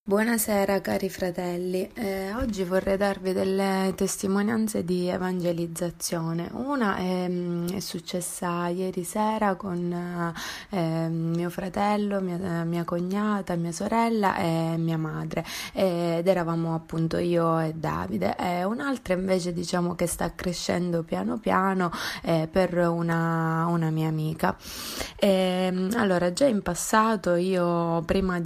Buonasera cari fratelli. Oggi vorrei darvi delle testimonianze di evangelizzazione. Una è successa ieri sera con mio fratello, mia cognata, mia sorella e mia madre, ed eravamo appunto io e Davide. Un'altra invece diciamo che sta crescendo piano piano per una mia amica. Allora, già in passato io prima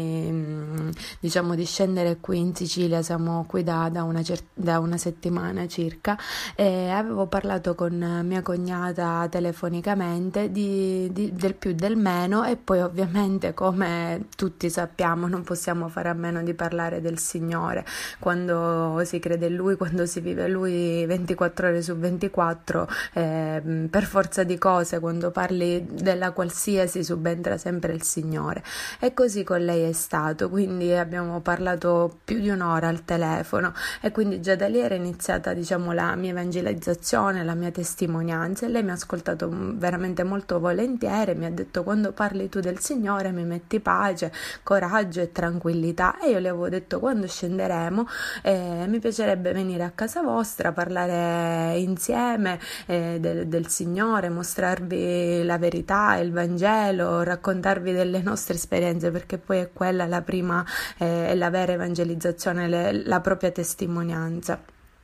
di scendere qui in Sicilia, siamo qui da una settimana circa, e avevo parlato con mia cognata telefonicamente del più del meno, e poi ovviamente, come tutti sappiamo, non possiamo fare a meno di parlare del Signore quando si crede in Lui, quando si vive Lui 24 ore su 24. Per forza di cose, quando parli della qualsiasi subentra sempre il Signore, e così con lei è stato. Quindi abbiamo parlato più di un'ora al telefono, e quindi già da lì era iniziata la mia evangelizzazione, la mia testimonianza, e lei mi ha ascoltato veramente molto volentieri. Mi ha detto: quando parli tu del Signore mi metti pace, coraggio e tranquillità. E io le avevo detto: quando scenderemo mi piacerebbe venire a casa vostra, parlare insieme del Signore, mostrarvi la verità, il Vangelo, raccontarvi delle nostre esperienze, perché poi è quella la prima e la vera evangelizzazione, la propria testimonianza.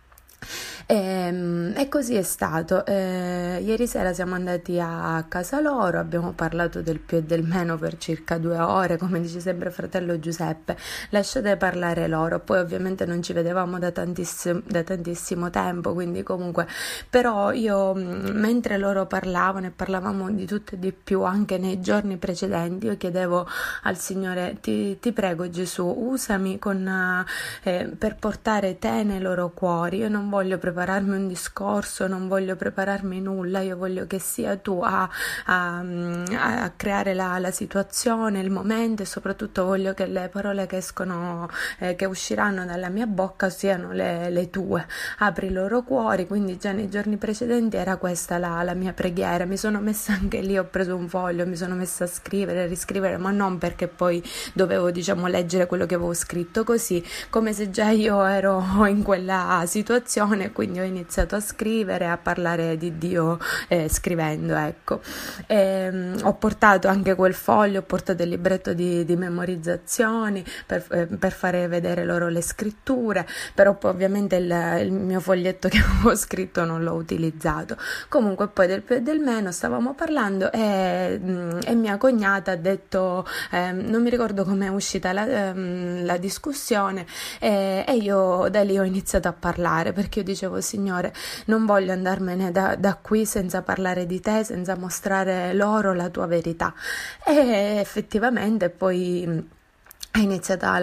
E così è stato. Ieri sera siamo andati a casa loro, abbiamo parlato del più e del meno per circa 2 ore, come dice sempre fratello Giuseppe: lasciate parlare loro. Poi ovviamente non ci vedevamo da tantissimo tempo, quindi comunque, però io mentre loro parlavano e parlavamo di tutto e di più anche nei giorni precedenti, io chiedevo al Signore: ti prego Gesù, usami per portare te nei loro cuori. Io non voglio prepararmi un discorso, non voglio prepararmi nulla, io voglio che sia tu a creare la situazione, il momento, e soprattutto voglio che le parole che escono, che usciranno dalla mia bocca siano le tue. Apri i loro cuori. Quindi già nei giorni precedenti era questa la mia preghiera. Mi sono messa anche lì, ho preso un foglio, mi sono messa a scrivere, riscrivere, ma non perché poi dovevo leggere quello che avevo scritto, così come se già io ero in quella situazione. Quindi ho iniziato a scrivere, a parlare di Dio scrivendo, ecco. Ho portato anche quel foglio, ho portato il libretto di memorizzazioni per fare vedere loro le scritture, però poi ovviamente il mio foglietto che avevo scritto non l'ho utilizzato. Comunque poi del più e del meno stavamo parlando, e mia cognata ha detto, non mi ricordo come è uscita la discussione, e io da lì ho iniziato a parlare, perché io dicevo: Signore, non voglio andarmene da qui senza parlare di te, senza mostrare loro la tua verità. E effettivamente poi è iniziata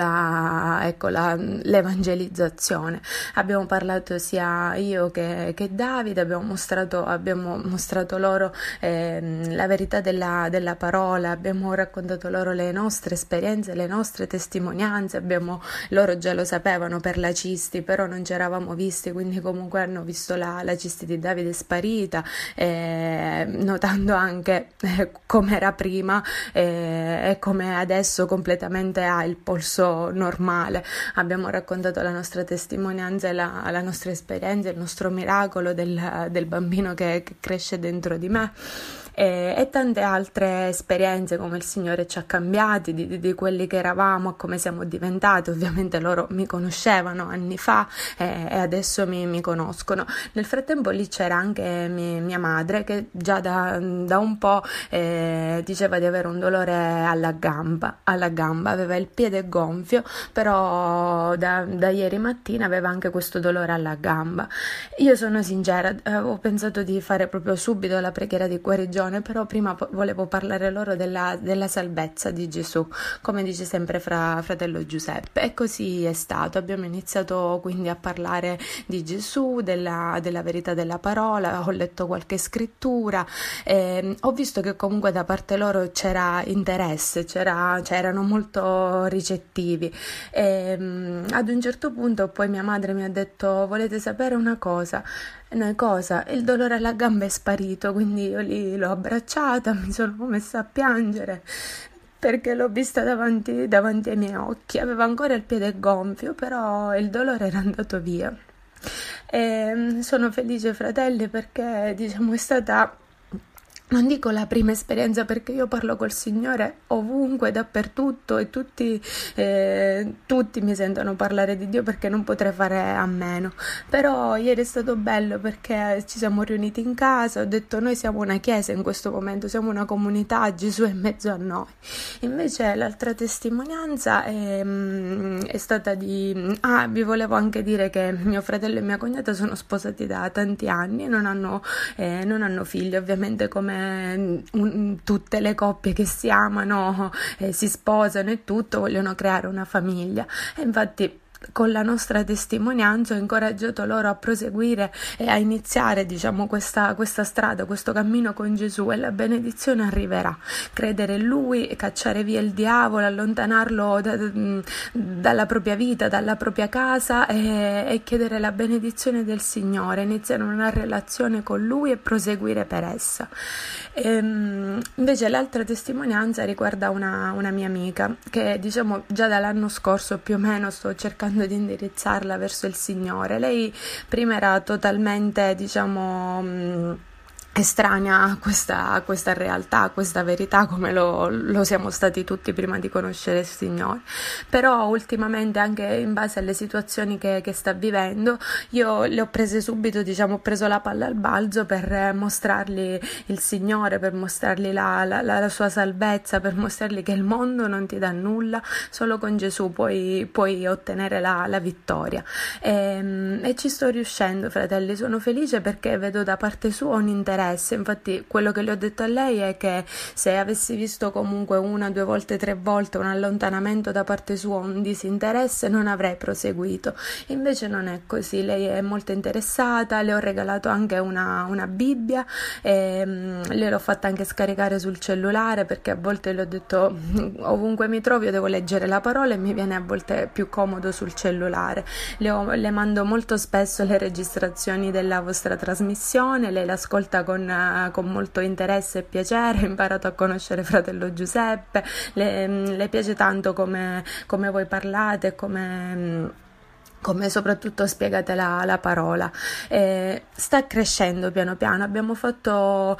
l'evangelizzazione. Abbiamo parlato sia io che Davide, abbiamo mostrato loro la verità della parola, abbiamo raccontato loro le nostre esperienze, le nostre testimonianze. Loro già lo sapevano per la cisti, però non ci eravamo visti, quindi comunque hanno visto la cisti di Davide sparita, notando anche come era prima e come adesso completamente ha il polso normale. Abbiamo raccontato la nostra testimonianza, la nostra esperienza, il nostro miracolo del bambino che cresce dentro di me, e tante altre esperienze, come il Signore ci ha cambiati di quelli che eravamo a come siamo diventati. Ovviamente loro mi conoscevano anni fa e adesso mi conoscono. Nel frattempo lì c'era anche mia madre, che già da un po' diceva di avere un dolore alla gamba, aveva il piede gonfio, però da ieri mattina aveva anche questo dolore alla gamba. Io sono sincera, ho pensato di fare proprio subito la preghiera di guarigione, però prima volevo parlare loro della salvezza di Gesù, come dice sempre fratello Giuseppe, e così è stato. Abbiamo iniziato quindi a parlare di Gesù, della verità della parola. Ho letto qualche scrittura, ho visto che comunque da parte loro c'era interesse, erano molto ricettivi. Ad un certo punto poi mia madre mi ha detto: volete sapere una cosa? Noi cosa? Il dolore alla gamba è sparito. Quindi io lì l'ho abbracciata, mi sono messa a piangere, perché l'ho vista davanti ai miei occhi. Aveva ancora il piede gonfio, però il dolore era andato via. E sono felice, fratelli, perché diciamo è stata, non dico la prima esperienza, perché io parlo col Signore ovunque, dappertutto, e tutti mi sentono parlare di Dio, perché non potrei fare a meno. Però ieri è stato bello perché ci siamo riuniti in casa, ho detto noi siamo una chiesa in questo momento, siamo una comunità, Gesù è in mezzo a noi. Invece l'altra testimonianza è stata vi volevo anche dire che mio fratello e mia cognata sono sposati da tanti anni, non hanno figli, ovviamente, come tutte le coppie che si amano, si sposano e tutto, vogliono creare una famiglia. E infatti con la nostra testimonianza ho incoraggiato loro a proseguire e a iniziare, diciamo, questa strada, questo cammino con Gesù, e la benedizione arriverà. Credere in Lui, cacciare via il diavolo, allontanarlo dalla propria vita, dalla propria casa, e chiedere la benedizione del Signore, iniziare una relazione con Lui e proseguire per essa. Invece l'altra testimonianza riguarda una mia amica che, diciamo, già dall'anno scorso più o meno sto cercando di indirizzarla verso il Signore. Lei prima era totalmente, diciamo, estranea a questa realtà, a questa verità, come lo siamo stati tutti prima di conoscere il Signore. Però ultimamente, anche in base alle situazioni che sta vivendo, io le ho prese subito, diciamo, ho preso la palla al balzo per mostrargli il Signore, per mostrargli la sua salvezza, per mostrargli che il mondo non ti dà nulla, solo con Gesù puoi ottenere la vittoria. E ci sto riuscendo, fratelli, sono felice perché vedo da parte sua un interesse. Infatti quello che le ho detto a lei è che se avessi visto comunque 1, 2 volte, 3 volte un allontanamento da parte sua, un disinteresse, non avrei proseguito. Invece non è così, lei è molto interessata, le ho regalato anche una Bibbia, e le l'ho fatta anche scaricare sul cellulare, perché a volte le ho detto ovunque mi trovi io devo leggere la parola e mi viene a volte più comodo sul cellulare. Le mando molto spesso le registrazioni della vostra trasmissione, lei l'ascolta con molto interesse e piacere. Ho imparato a conoscere fratello Giuseppe, le piace tanto come voi parlate, come soprattutto spiegate la parola. Sta crescendo piano piano. Abbiamo fatto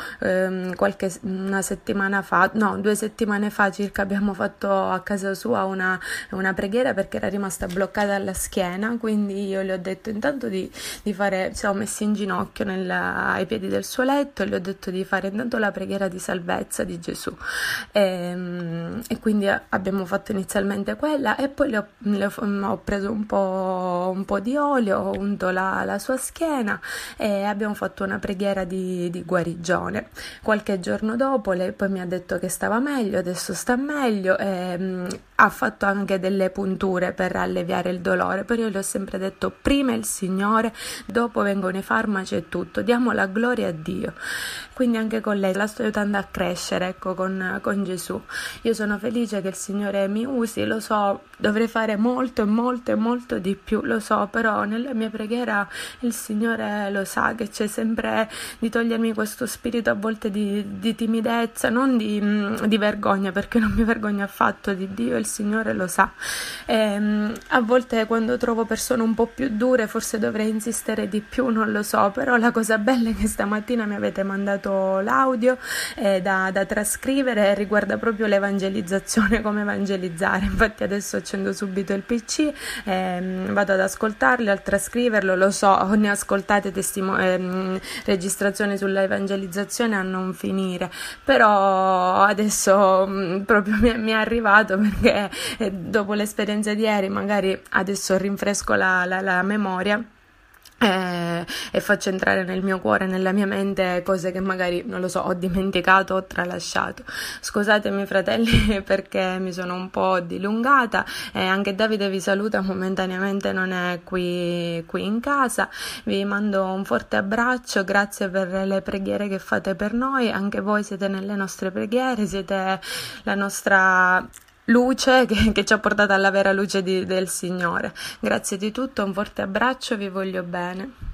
2 settimane fa circa, abbiamo fatto a casa sua una preghiera, perché era rimasta bloccata alla schiena, quindi io le ho detto intanto di fare, ci siamo messi in ginocchio ai piedi del suo letto e le ho detto di fare intanto la preghiera di salvezza di Gesù, e quindi abbiamo fatto inizialmente quella, e poi ho preso un po' di olio, ho unto la sua schiena e abbiamo fatto una preghiera di guarigione. Qualche giorno dopo lei poi mi ha detto che stava meglio, adesso sta meglio, e ha fatto anche delle punture per alleviare il dolore, però io le ho sempre detto prima il Signore, dopo vengono i farmaci e tutto, diamo la gloria a Dio. Quindi anche con lei la sto aiutando a crescere, ecco, con Gesù. Io sono felice che il Signore mi usi, lo so, dovrei fare molto e molto e molto di più, lo so, però nella mia preghiera il Signore lo sa che c'è sempre di togliermi questo spirito a volte di timidezza, non di vergogna, perché non mi vergogno affatto di Dio, il Signore lo sa. A volte quando trovo persone un po' più dure forse dovrei insistere di più, non lo so, però la cosa bella è che stamattina mi avete mandato l'audio da trascrivere, riguarda proprio l'evangelizzazione, come evangelizzare. Infatti adesso accendo subito il PC, vado ad ascoltarlo, al trascriverlo. Lo so, ne ho ascoltate registrazioni sulla evangelizzazione a non finire, però adesso proprio mi è arrivato, perché dopo l'esperienza di ieri magari adesso rinfresco la memoria e faccio entrare nel mio cuore, nella mia mente, cose che magari, non lo so, ho dimenticato o tralasciato. Scusatemi, fratelli, perché mi sono un po' dilungata, e anche Davide vi saluta, momentaneamente non è qui in casa. Vi mando un forte abbraccio, grazie per le preghiere che fate per noi, anche voi siete nelle nostre preghiere, siete la nostra luce che ci ha portato alla vera luce del Signore. Grazie di tutto, un forte abbraccio, vi voglio bene.